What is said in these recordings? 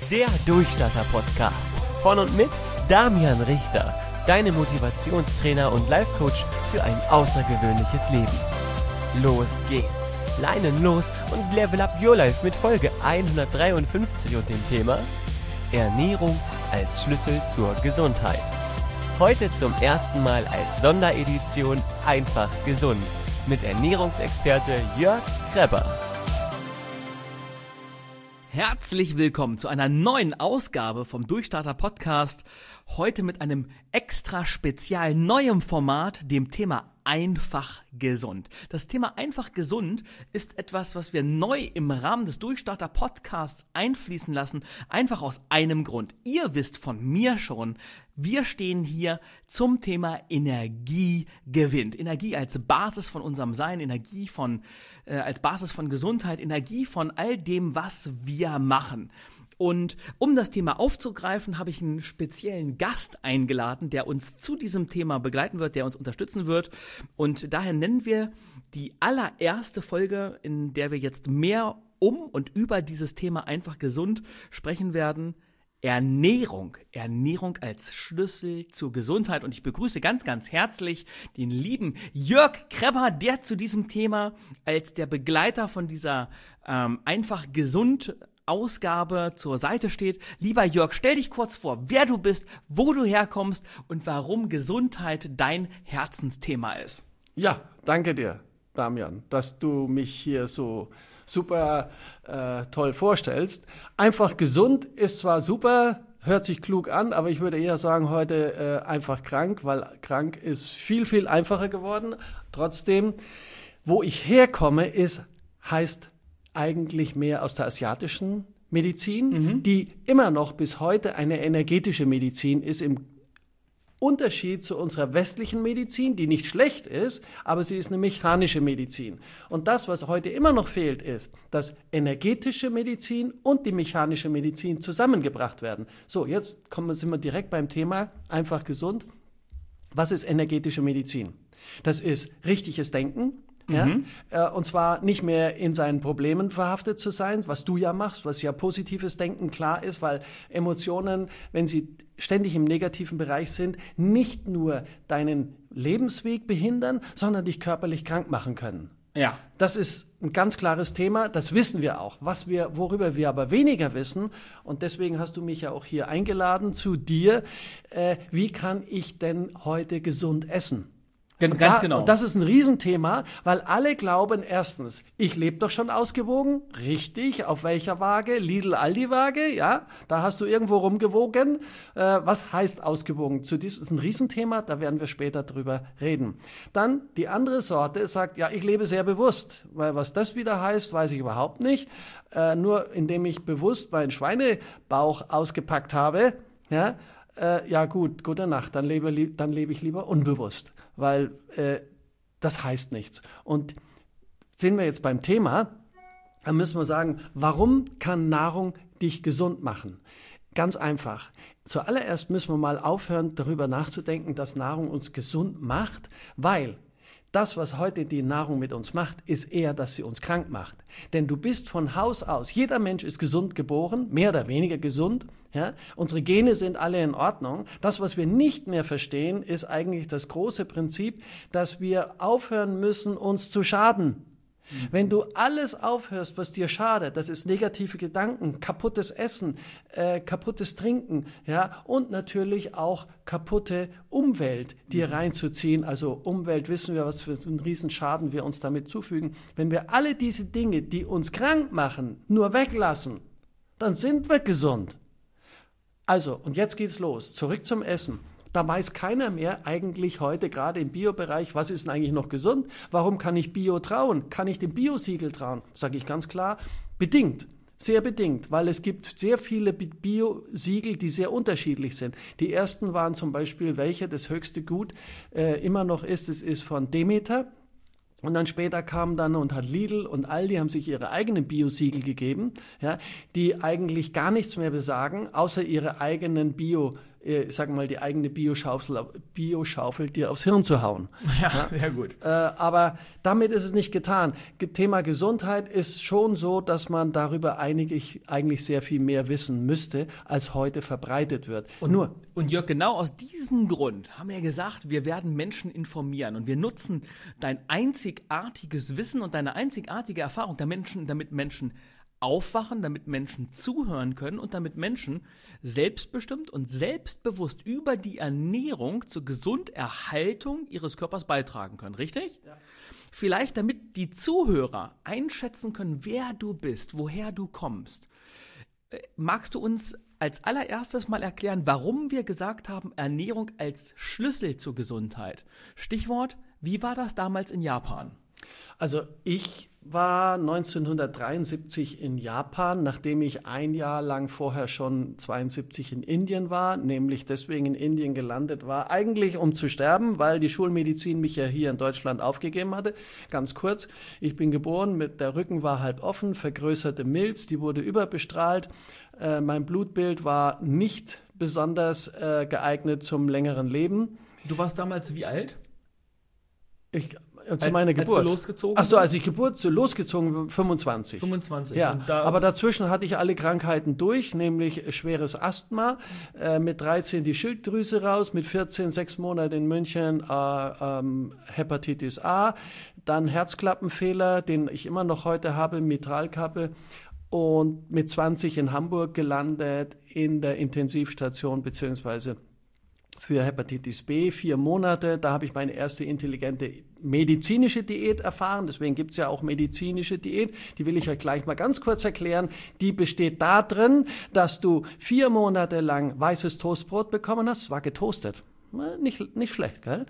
Der Durchstarter-Podcast von und mit Damian Richter, deine Motivationstrainer und Life-Coach für ein außergewöhnliches Leben. Los geht's, Leinen los und level up your life mit Folge 153 und dem Thema Ernährung als Schlüssel zur Gesundheit. Heute zum ersten Mal als Sonderedition Einfach gesund mit Ernährungsexperte Jörg Krebber. Herzlich willkommen zu einer neuen Ausgabe vom Durchstarter Podcast. Heute mit einem extra spezial neuem Format, dem Thema Einfach gesund. Das Thema Einfach gesund ist etwas, was wir neu im Rahmen des Durchstarter Podcasts einfließen lassen, einfach aus einem Grund. Ihr wisst von mir schon, wir stehen hier zum Thema Energie gewinnt. Energie als Basis von unserem Sein, Energie als Basis von Gesundheit, Energie von all dem, was wir machen. Und um das Thema aufzugreifen, habe ich einen speziellen Gast eingeladen, der uns zu diesem Thema begleiten wird, der uns unterstützen wird. Und daher nennen wir die allererste Folge, in der wir jetzt mehr um und über dieses Thema Einfach gesund sprechen werden, Ernährung. Ernährung als Schlüssel zur Gesundheit. Und ich begrüße ganz, ganz herzlich den lieben Jörg Krebber, der zu diesem Thema als der Begleiter von dieser Einfach gesund Ausgabe zur Seite steht. Lieber Jörg, stell dich kurz vor, wer du bist, wo du herkommst und warum Gesundheit dein Herzensthema ist. Ja, danke dir, Damian, dass du mich hier so super toll vorstellst. Einfach gesund ist zwar super, hört sich klug an, aber ich würde eher sagen heute einfach krank, weil krank ist viel, viel einfacher geworden. Trotzdem, wo ich herkomme, heißt eigentlich mehr aus der asiatischen Medizin, die immer noch bis heute eine energetische Medizin ist, im Unterschied zu unserer westlichen Medizin, die nicht schlecht ist, aber sie ist eine mechanische Medizin. Und das, was heute immer noch fehlt, ist, dass energetische Medizin und die mechanische Medizin zusammengebracht werden. So, jetzt sind wir direkt beim Thema Einfach gesund. Was ist energetische Medizin? Das ist richtiges Denken. Ja? Und zwar nicht mehr in seinen Problemen verhaftet zu sein, was du ja machst, was ja positives Denken klar ist, weil Emotionen, wenn sie ständig im negativen Bereich sind, nicht nur deinen Lebensweg behindern, sondern dich körperlich krank machen können. Ja. Das ist ein ganz klares Thema, das wissen wir auch. Worüber wir aber weniger wissen, und deswegen hast du mich ja auch hier eingeladen zu dir, wie kann ich denn heute gesund essen? Ganz genau. Und das ist ein Riesenthema, weil alle glauben erstens, ich lebe doch schon ausgewogen. Richtig, auf welcher Waage? Lidl-Aldi-Waage, ja, da hast du irgendwo rumgewogen. Was heißt ausgewogen? Das ist ein Riesenthema, da werden wir später drüber reden. Dann die andere Sorte sagt, ja, ich lebe sehr bewusst. Weil was das wieder heißt, weiß ich überhaupt nicht. Nur indem ich bewusst meinen Schweinebauch ausgepackt habe, ja gut, gute Nacht, dann lebe ich lieber unbewusst, weil das heißt nichts. Und sind wir jetzt beim Thema, dann müssen wir sagen, warum kann Nahrung dich gesund machen? Ganz einfach. Zuallererst müssen wir mal aufhören, darüber nachzudenken, dass Nahrung uns gesund macht, weil das, was heute die Nahrung mit uns macht, ist eher, dass sie uns krank macht. Denn du bist von Haus aus, jeder Mensch ist gesund geboren, mehr oder weniger gesund. Ja? Unsere Gene sind alle in Ordnung. Das, was wir nicht mehr verstehen, ist eigentlich das große Prinzip, dass wir aufhören müssen, uns zu schaden. Wenn du alles aufhörst, was dir schadet, das ist negative Gedanken, kaputtes Essen, kaputtes Trinken, ja, und natürlich auch kaputte Umwelt dir reinzuziehen. Also Umwelt, wissen wir, was für einen Riesenschaden wir uns damit zufügen. Wenn wir alle diese Dinge, die uns krank machen, nur weglassen, dann sind wir gesund. Also, und jetzt geht's los. Zurück zum Essen. Da weiß keiner mehr eigentlich heute, gerade im Bio-Bereich, was ist denn eigentlich noch gesund? Warum kann ich Bio trauen? Kann ich dem Bio-Siegel trauen? Sage ich ganz klar, bedingt. Sehr bedingt, weil es gibt sehr viele Bio-Siegel, die sehr unterschiedlich sind. Die ersten waren zum Beispiel, welche das höchste Gut immer noch ist, es ist von Demeter. Und dann später kam dann und hat Lidl und Aldi haben sich ihre eigenen Bio-Siegel gegeben, ja, die eigentlich gar nichts mehr besagen, außer ihre eigenen Bio-Siegel. ich sage mal, die eigene Bioschaufel dir aufs Hirn zu hauen. Ja, sehr gut. Aber damit ist es nicht getan. Thema Gesundheit ist schon so, dass man darüber eigentlich sehr viel mehr wissen müsste, als heute verbreitet wird. Und Jörg, genau aus diesem Grund haben wir gesagt, wir werden Menschen informieren und wir nutzen dein einzigartiges Wissen und deine einzigartige Erfahrung, damit Menschen aufwachen, damit Menschen zuhören können und damit Menschen selbstbestimmt und selbstbewusst über die Ernährung zur Gesunderhaltung ihres Körpers beitragen können, richtig? Ja. Vielleicht damit die Zuhörer einschätzen können, wer du bist, woher du kommst. Magst du uns als allererstes mal erklären, warum wir gesagt haben, Ernährung als Schlüssel zur Gesundheit? Stichwort, wie war das damals in Japan? Also ich war 1973 in Japan, nachdem ich ein Jahr lang vorher schon 72 in Indien war, nämlich deswegen in Indien gelandet war, eigentlich um zu sterben, weil die Schulmedizin mich ja hier in Deutschland aufgegeben hatte. Ganz kurz, ich bin geboren, der Rücken war halb offen, vergrößerte Milz, die wurde überbestrahlt. Mein Blutbild war nicht besonders geeignet zum längeren Leben. Du warst damals wie alt? Zu meiner Geburt. Als du losgezogen Ach so, als ich losgezogen bin, 25. 25. Ja, aber dazwischen hatte ich alle Krankheiten durch, nämlich schweres Asthma, mit 13 die Schilddrüse raus, mit 14 6 Monate in München Hepatitis A, dann Herzklappenfehler, den ich immer noch heute habe, Mitralkappe, und mit 20 in Hamburg gelandet in der Intensivstation beziehungsweise für Hepatitis B, 4 Monate. Da habe ich meine erste intelligente medizinische Diät erfahren. Deswegen gibt es ja auch medizinische Diät. Die will ich euch gleich mal ganz kurz erklären. Die besteht darin, dass du 4 Monate lang weißes Toastbrot bekommen hast. Es war getoastet. Nicht schlecht, gell?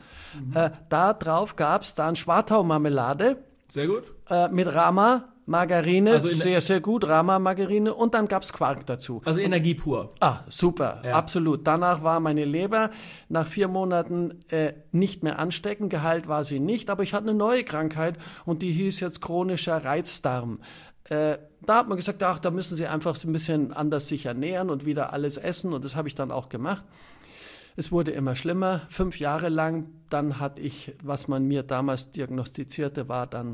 Da drauf gab es dann Schwartau-Marmelade. Sehr gut. Mit Rama-Margarine, also sehr, sehr gut, Rama-Margarine, und dann gab es Quark dazu. Also Energie pur. Super, ja. Absolut. Danach war meine Leber nach 4 Monaten nicht mehr ansteckend, geheilt war sie nicht, aber ich hatte eine neue Krankheit und die hieß jetzt chronischer Reizdarm. Da hat man gesagt, da müssen Sie einfach so ein bisschen anders sich ernähren und wieder alles essen, und das habe ich dann auch gemacht. Es wurde immer schlimmer, 5 Jahre lang. Dann hatte ich, was man mir damals diagnostizierte, war dann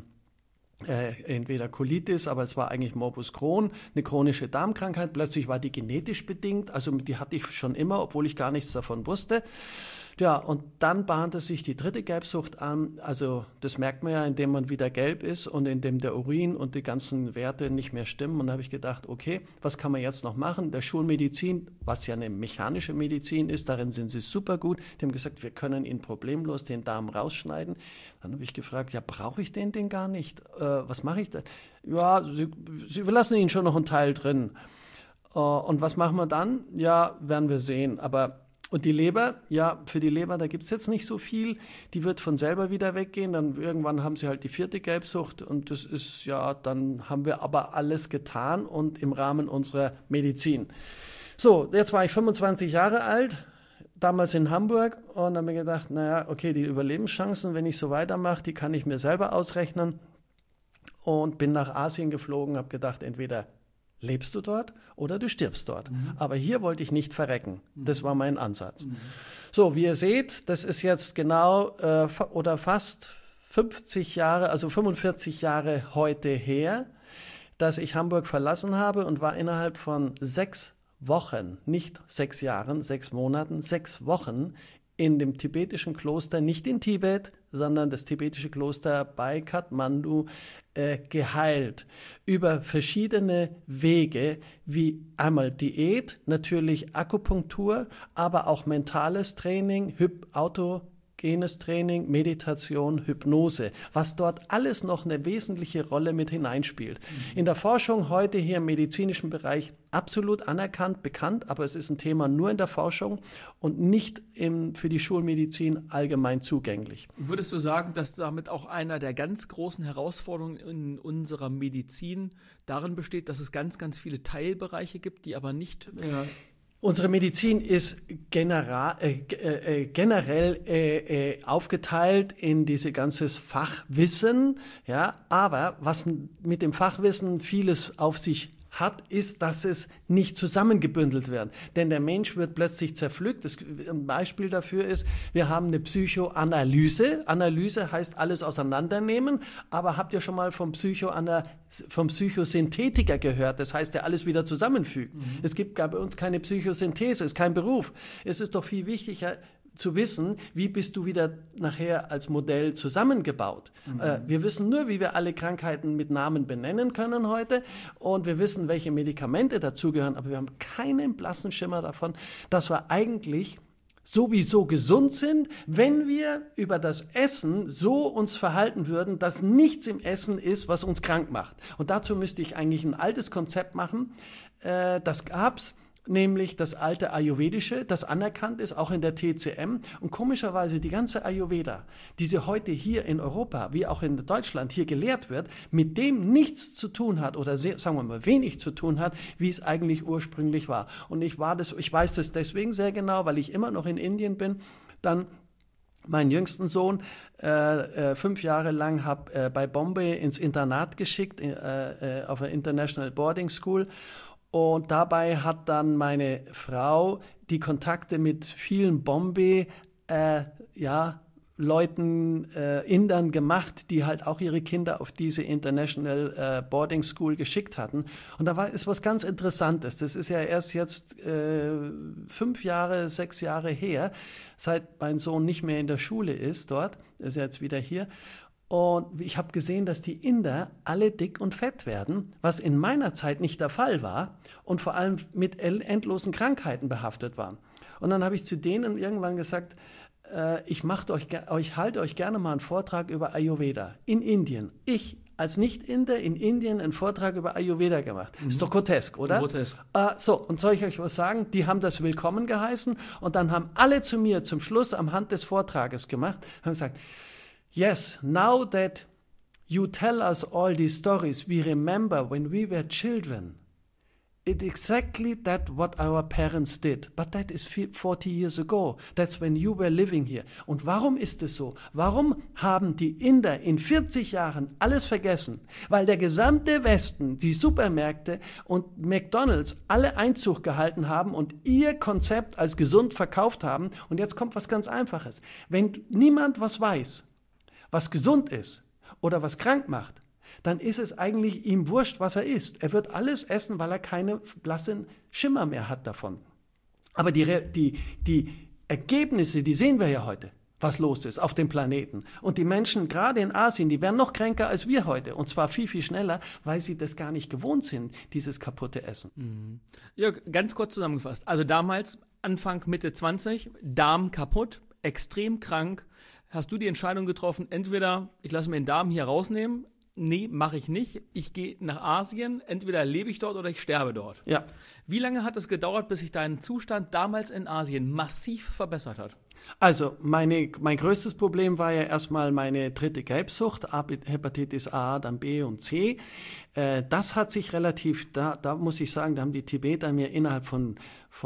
entweder Colitis, aber es war eigentlich Morbus Crohn, eine chronische Darmkrankheit. Plötzlich war die genetisch bedingt, also die hatte ich schon immer, obwohl ich gar nichts davon wusste. Ja, und dann bahnte sich die dritte Gelbsucht an. Also das merkt man ja, indem man wieder gelb ist und indem der Urin und die ganzen Werte nicht mehr stimmen. Und da habe ich gedacht, okay, was kann man jetzt noch machen? Der Schulmedizin, was ja eine mechanische Medizin ist, darin sind sie super gut. Die haben gesagt, wir können Ihnen problemlos den Darm rausschneiden. Dann habe ich gefragt, ja, brauche ich den gar nicht? Was mache ich denn? Ja, Sie lassen Ihnen schon noch einen Teil drin. Und was machen wir dann? Ja, werden wir sehen. Und die Leber, ja, für die Leber, da gibt es jetzt nicht so viel. Die wird von selber wieder weggehen. Dann irgendwann haben sie halt die 4. Gelbsucht. Und das ist, ja, dann haben wir aber alles getan und im Rahmen unserer Medizin. So, jetzt war ich 25 Jahre alt, damals in Hamburg. Und dann habe ich gedacht, naja, okay, die Überlebenschancen, wenn ich so weitermache, die kann ich mir selber ausrechnen. Und bin nach Asien geflogen, habe gedacht, entweder lebst du dort oder du stirbst dort. Aber hier wollte ich nicht verrecken. Das war mein Ansatz. So, wie ihr seht, das ist jetzt genau oder fast 50 Jahre, also 45 Jahre heute her, dass ich Hamburg verlassen habe und war innerhalb von 6 Wochen, nicht 6 Jahren, 6 Monaten, 6 Wochen in dem tibetischen Kloster, nicht in Tibet, sondern das tibetische Kloster bei Kathmandu, geheilt. Über verschiedene Wege, wie einmal Diät, natürlich Akupunktur, aber auch mentales Training, autogenes Training, Meditation, Hypnose, was dort alles noch eine wesentliche Rolle mit hineinspielt. In der Forschung heute hier im medizinischen Bereich absolut anerkannt, bekannt, aber es ist ein Thema nur in der Forschung und nicht für die Schulmedizin allgemein zugänglich. Würdest du sagen, dass damit auch einer der ganz großen Herausforderungen in unserer Medizin darin besteht, dass es ganz, ganz viele Teilbereiche gibt, die aber nicht... Unsere Medizin ist generell aufgeteilt in diese ganzes Fachwissen, ja, aber was mit dem Fachwissen vieles auf sich hat, ist, dass es nicht zusammengebündelt wird. Denn der Mensch wird plötzlich zerpflückt. Ein Beispiel dafür ist, wir haben eine Psychoanalyse. Analyse heißt alles auseinandernehmen. Aber habt ihr schon mal vom Psychosynthetiker gehört? Das heißt, der alles wieder zusammenfügt. Es gibt bei uns keine Psychosynthese, ist kein Beruf. Es ist doch viel wichtiger, zu wissen, wie bist du wieder nachher als Modell zusammengebaut. Wir wissen nur, wie wir alle Krankheiten mit Namen benennen können heute und wir wissen, welche Medikamente dazugehören, aber wir haben keinen blassen Schimmer davon, dass wir eigentlich sowieso gesund sind, wenn wir über das Essen so uns verhalten würden, dass nichts im Essen ist, was uns krank macht. Und dazu müsste ich eigentlich ein altes Konzept machen, das gab's, nämlich das alte Ayurvedische, das anerkannt ist, auch in der TCM. Und komischerweise die ganze Ayurveda, die sie heute hier in Europa, wie auch in Deutschland hier gelehrt wird, mit dem nichts zu tun hat oder sagen wir mal wenig zu tun hat, wie es eigentlich ursprünglich war. Und ich weiß das deswegen sehr genau, weil ich immer noch in Indien bin, dann meinen jüngsten Sohn 5 Jahre lang habe bei Bombay ins Internat geschickt, auf eine International Boarding School. Und dabei hat dann meine Frau die Kontakte mit vielen Leuten, Indern gemacht, die halt auch ihre Kinder auf diese International Boarding School geschickt hatten. Und da ist was ganz Interessantes. Das ist ja erst jetzt 6 Jahre her, seit mein Sohn nicht mehr in der Schule ist dort. Er ist ja jetzt wieder hier. Und ich habe gesehen, dass die Inder alle dick und fett werden, was in meiner Zeit nicht der Fall war und vor allem mit endlosen Krankheiten behaftet waren. Und dann habe ich zu denen irgendwann gesagt, ich halte euch gerne mal einen Vortrag über Ayurveda in Indien. Ich als Nicht-Inder in Indien einen Vortrag über Ayurveda gemacht. Ist doch grotesk, oder? Grotesk. Und soll ich euch was sagen? Die haben das willkommen geheißen und dann haben alle zu mir zum Schluss am Hand des Vortrages gemacht, haben gesagt, yes, now that you tell us all these stories, we remember when we were children. It's exactly that what our parents did. But that is 40 years ago. That's when you were living here. Und warum ist es so? Warum haben die Inder in 40 Jahren alles vergessen? Weil der gesamte Westen, die Supermärkte und McDonald's alle Einzug gehalten haben und ihr Konzept als gesund verkauft haben. Und jetzt kommt was ganz Einfaches. Wenn niemand was weiß, was gesund ist oder was krank macht, dann ist es eigentlich ihm wurscht, was er isst. Er wird alles essen, weil er keine blassen Schimmer mehr hat davon. Aber die Ergebnisse, die sehen wir ja heute, was los ist auf dem Planeten. Und die Menschen, gerade in Asien, die werden noch kränker als wir heute. Und zwar viel, viel schneller, weil sie das gar nicht gewohnt sind, dieses kaputte Essen. Mhm. Ja, ganz kurz zusammengefasst. Also damals, Anfang, Mitte 20, Darm kaputt, extrem krank. Hast du die Entscheidung getroffen, entweder ich lasse mir den Darm hier rausnehmen, nee, mache ich nicht, ich gehe nach Asien, entweder lebe ich dort oder ich sterbe dort. Ja. Wie lange hat es gedauert, bis sich dein Zustand damals in Asien massiv verbessert hat? Also, mein größtes Problem war ja erstmal meine dritte Gelbsucht, Hepatitis A, dann B und C. Das hat sich da muss ich sagen, da haben die Tibeter mir innerhalb von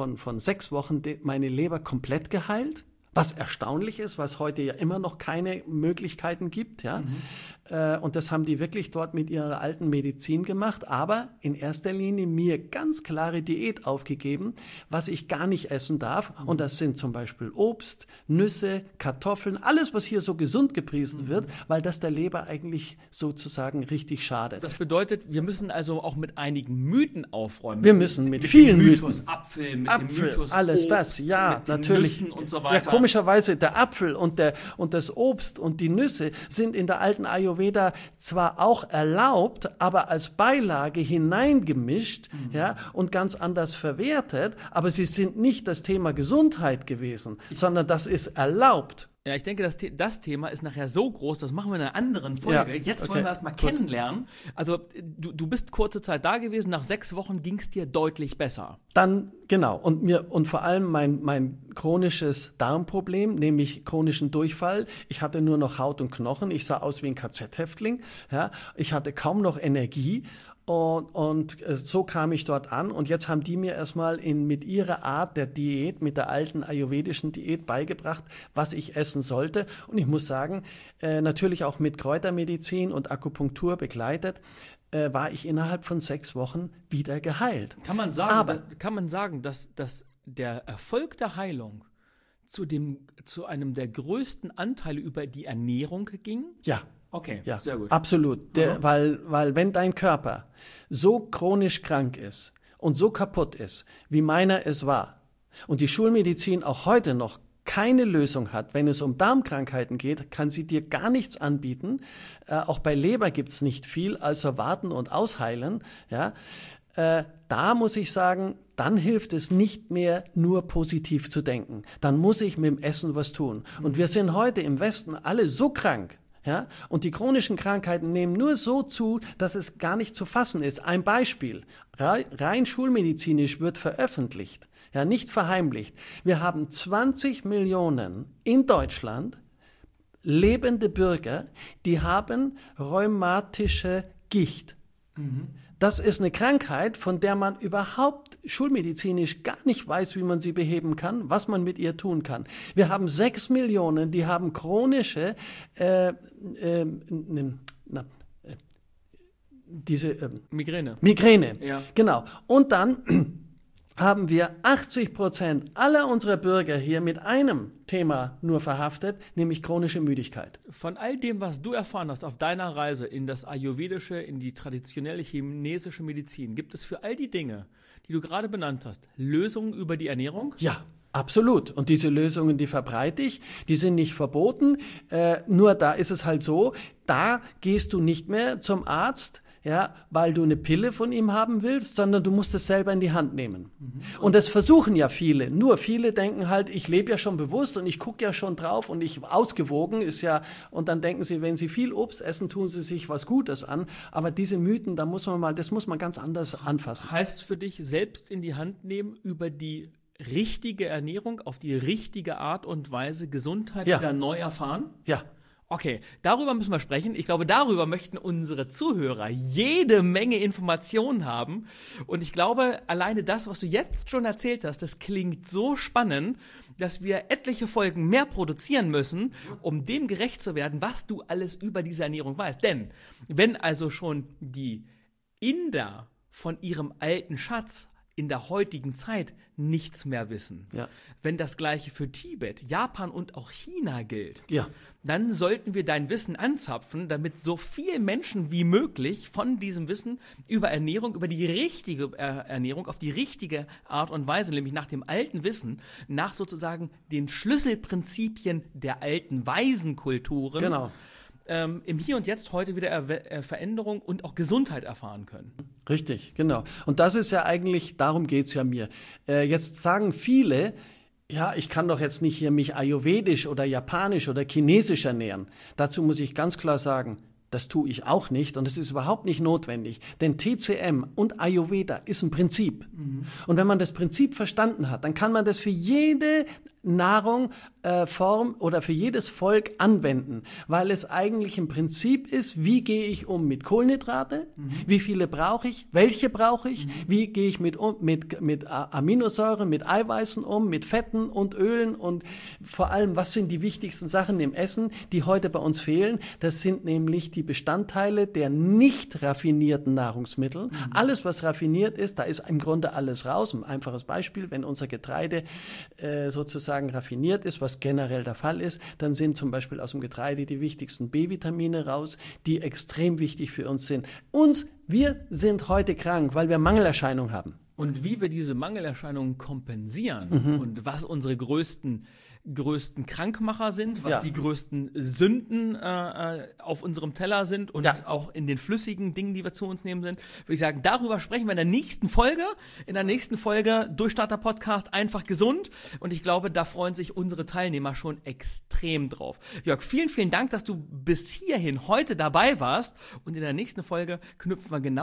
6 Wochen meine Leber komplett geheilt. Was erstaunlich ist, was heute ja immer noch keine Möglichkeiten gibt, ja. Und das haben die wirklich dort mit ihrer alten Medizin gemacht, aber in erster Linie mir ganz klare Diät aufgegeben, was ich gar nicht essen darf. Und das sind zum Beispiel Obst, Nüsse, Kartoffeln, alles, was hier so gesund gepriesen wird, weil das der Leber eigentlich sozusagen richtig schadet. Das bedeutet, wir müssen also auch mit einigen Mythen aufräumen. Wir müssen mit vielen Mythos Mythen. Apfel, mit dem Apfel, Mythos alles Obst, das, ja, mit den natürlich. Nüssen und so weiter. Ja, komischerweise, der Apfel und das Obst und die Nüsse sind in der alten Ayurveda zwar auch erlaubt, aber als Beilage hineingemischt, ja, und ganz anders verwertet, aber sie sind nicht das Thema Gesundheit gewesen, sondern das ist erlaubt. Ja, ich denke, das Thema ist nachher so groß, das machen wir in einer anderen Folge. Ja, Jetzt okay, wollen wir das mal kennenlernen. Also du bist kurze Zeit da gewesen, nach 6 Wochen ging es dir deutlich besser. Dann, genau, und vor allem mein chronisches Darmproblem, nämlich chronischen Durchfall. Ich hatte nur noch Haut und Knochen, ich sah aus wie ein KZ-Häftling, ja, ich hatte kaum noch Energie. Und so kam ich dort an und jetzt haben die mir erstmal mit ihrer Art der Diät, mit der alten ayurvedischen Diät beigebracht, was ich essen sollte. Und ich muss sagen, natürlich auch mit Kräutermedizin und Akupunktur begleitet, war ich innerhalb von 6 Wochen wieder geheilt. Kann man sagen, dass der Erfolg der Heilung zu einem der größten Anteile über die Ernährung ging? Ja. Okay, Ja, sehr gut. absolut. Weil wenn dein Körper so chronisch krank ist und so kaputt ist, wie meiner es war, und die Schulmedizin auch heute noch keine Lösung hat, wenn es um Darmkrankheiten geht, kann sie dir gar nichts anbieten. Auch bei Leber gibt's nicht viel, also warten und ausheilen. Ja, da muss ich sagen, dann hilft es nicht mehr, nur positiv zu denken. Dann muss ich mit dem Essen was tun. Und wir sind heute im Westen alle so krank. Ja, und die chronischen Krankheiten nehmen nur so zu, dass es gar nicht zu fassen ist. Ein Beispiel, rein schulmedizinisch wird veröffentlicht, ja, nicht verheimlicht. Wir haben 20 Millionen in Deutschland lebende Bürger, die haben rheumatische Gicht. Das ist eine Krankheit, von der man überhaupt schulmedizinisch gar nicht weiß, wie man sie beheben kann, was man mit ihr tun kann. Wir haben 6 Millionen, die haben chronische Migräne. Ja. Genau. Und dann haben wir 80% aller unserer Bürger hier mit einem Thema nur verhaftet, nämlich chronische Müdigkeit. Von all dem, was du erfahren hast auf deiner Reise in das Ayurvedische, in die traditionelle chinesische Medizin, gibt es für all die Dinge, die du gerade benannt hast, Lösungen über die Ernährung? Ja, absolut. Und diese Lösungen, die verbreite ich, die sind nicht verboten. Nur da ist es halt so, da gehst du nicht mehr zum Arzt, ja, weil du eine Pille von ihm haben willst, sondern du musst es selber in die Hand nehmen. Und das versuchen ja viele. Nur viele denken halt, ich lebe ja schon bewusst und ich gucke ja schon drauf und ich ausgewogen ist ja, und dann denken sie, wenn sie viel Obst essen, tun sie sich was Gutes an. Aber diese Mythen, das muss man ganz anders anfassen. Heißt für dich selbst in die Hand nehmen über die richtige Ernährung, auf die richtige Art und Weise Gesundheit wieder neu erfahren? Ja. Okay, darüber müssen wir sprechen. Ich glaube, darüber möchten unsere Zuhörer jede Menge Informationen haben. Und ich glaube, alleine das, was du jetzt schon erzählt hast, das klingt so spannend, dass wir etliche Folgen mehr produzieren müssen, um dem gerecht zu werden, was du alles über diese Ernährung weißt. Denn wenn also schon die Inder von ihrem alten Schatz in der heutigen Zeit nichts mehr wissen. Ja. Wenn das Gleiche für Tibet, Japan und auch China gilt, dann sollten wir dein Wissen anzapfen, damit so viele Menschen wie möglich von diesem Wissen über Ernährung, über die richtige Ernährung, auf die richtige Art und Weise, nämlich nach dem alten Wissen, nach sozusagen den Schlüsselprinzipien der alten Waisenkulturen, im Hier und Jetzt heute wieder Veränderung und auch Gesundheit erfahren können. Richtig, genau. Und das ist ja eigentlich, darum geht's ja mir. Jetzt sagen viele, ja, ich kann doch jetzt nicht hier mich ayurvedisch oder japanisch oder chinesisch ernähren. Dazu muss ich ganz klar sagen, das tue ich auch nicht und es ist überhaupt nicht notwendig. Denn TCM und Ayurveda ist ein Prinzip. Und wenn man das Prinzip verstanden hat, dann kann man das für jede Nahrung, Form oder für jedes Volk anwenden, weil es eigentlich ein Prinzip ist, wie gehe ich um mit Kohlenhydrate, wie viele brauche ich, welche brauche ich, wie gehe ich mit Aminosäuren, mit Eiweißen um, mit Fetten und Ölen und vor allem, was sind die wichtigsten Sachen im Essen, die heute bei uns fehlen. Das sind nämlich die Bestandteile der nicht raffinierten Nahrungsmittel. Alles, was raffiniert ist, da ist im Grunde alles raus. Ein einfaches Beispiel, wenn unser Getreide sozusagen raffiniert ist, was generell der Fall ist, dann sind zum Beispiel aus dem Getreide die wichtigsten B-Vitamine raus, die extrem wichtig für uns sind. Wir sind heute krank, weil wir Mangelerscheinungen haben. Und wie wir diese Mangelerscheinungen kompensieren und was unsere größten Krankmacher sind, was die größten Sünden auf unserem Teller sind und auch in den flüssigen Dingen, die wir zu uns nehmen sind, würde ich sagen, darüber sprechen wir in der nächsten Folge. In der nächsten Folge Durchstarter Podcast einfach gesund. Und ich glaube, da freuen sich unsere Teilnehmer schon extrem drauf. Jörg, vielen, vielen Dank, dass du bis hierhin heute dabei warst. Und in der nächsten Folge knüpfen wir genau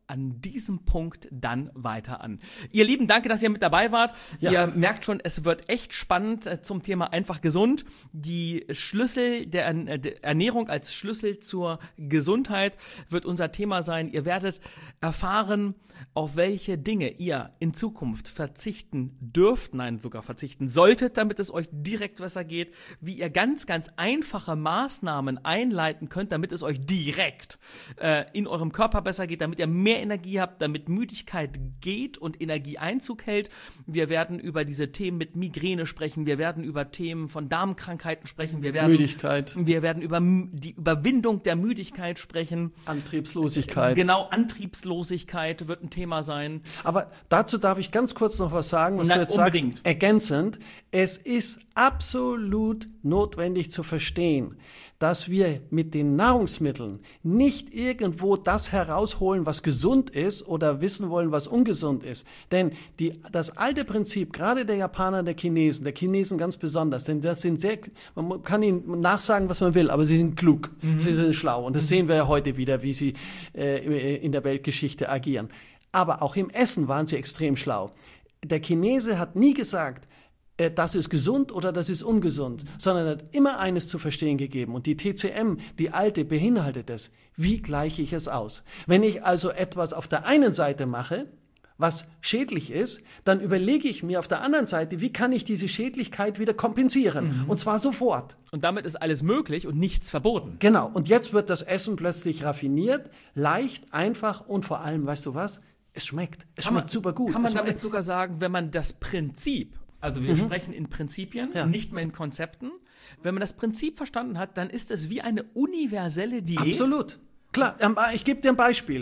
an diesem Punkt dann weiter an. Ihr Lieben, danke, dass ihr mit dabei wart. Ja. Ihr merkt schon, es wird echt spannend zum Thema einfach gesund. Die Schlüssel der Ernährung als Schlüssel zur Gesundheit wird unser Thema sein. Ihr werdet erfahren, auf welche Dinge ihr in Zukunft verzichten dürft, nein, sogar verzichten solltet, damit es euch direkt besser geht, wie ihr ganz, ganz einfache Maßnahmen einleiten könnt, damit es euch direkt in eurem Körper besser geht, damit ihr mehr Energie habt, damit Müdigkeit geht und Energie Einzug hält. Wir werden über diese Themen mit Migräne sprechen, wir werden über Themen von Darmkrankheiten sprechen, wir werden über die Überwindung der Müdigkeit sprechen. Antriebslosigkeit. Genau, Antriebslosigkeit wird ein Thema sein. Aber dazu darf ich ganz kurz noch was sagen, was du jetzt unbedingt sagst, ergänzend. Es ist absolut notwendig zu verstehen, dass wir mit den Nahrungsmitteln nicht irgendwo das herausholen, was gesund ist oder wissen wollen, was ungesund ist. Denn das alte Prinzip, gerade der Japaner, der Chinesen ganz besonders, denn das sind man kann ihnen nachsagen, was man will, aber sie sind klug, sie sind schlau. Und das sehen wir ja heute wieder, wie sie in der Weltgeschichte agieren. Aber auch im Essen waren sie extrem schlau. Der Chinese hat nie gesagt, das ist gesund oder das ist ungesund, sondern hat immer eines zu verstehen gegeben. Und die TCM, die alte, beinhaltet es. Wie gleiche ich es aus? Wenn ich also etwas auf der einen Seite mache, was schädlich ist, dann überlege ich mir auf der anderen Seite, wie kann ich diese Schädlichkeit wieder kompensieren? Und zwar sofort. Und damit ist alles möglich und nichts verboten. Genau. Und jetzt wird das Essen plötzlich raffiniert, leicht, einfach und vor allem, weißt du was? Es schmeckt. Es schmeckt super gut. Kann man damit sogar sagen, wenn man das Prinzip, also wir sprechen in Prinzipien, nicht mehr in Konzepten, wenn man das Prinzip verstanden hat, dann ist es wie eine universelle Diät. Absolut. Klar, ich gebe dir ein Beispiel.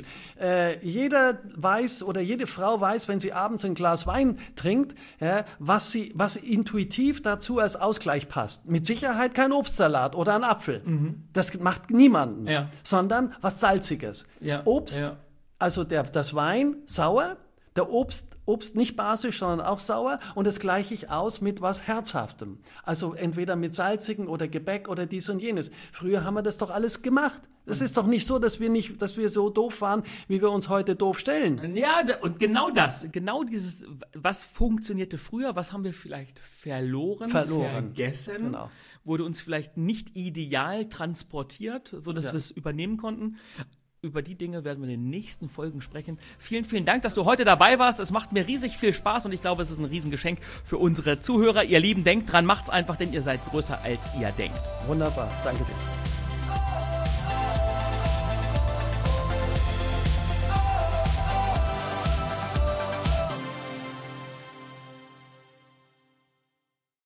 Jeder weiß oder jede Frau weiß, wenn sie abends ein Glas Wein trinkt, was intuitiv dazu als Ausgleich passt. Mit Sicherheit kein Obstsalat oder ein Apfel. Das macht niemanden, sondern was Salziges. Obst, also das Wein sauer, der Obst nicht basisch, sondern auch sauer, und das gleiche ich aus mit was Herzhaftem. Also entweder mit salzigen oder Gebäck oder dies und jenes. Früher haben wir das doch alles gemacht. Es ist doch nicht so, dass wir so doof waren, wie wir uns heute doof stellen. Ja, und genau dieses, was funktionierte früher, was haben wir vielleicht vergessen, genau. Wurde uns vielleicht nicht ideal transportiert, sodass wir es übernehmen konnten. Über die Dinge werden wir in den nächsten Folgen sprechen. Vielen, vielen Dank, dass du heute dabei warst. Es macht mir riesig viel Spaß und ich glaube, es ist ein Riesengeschenk für unsere Zuhörer. Ihr Lieben, denkt dran, macht's einfach, denn ihr seid größer, als ihr denkt. Wunderbar, danke dir.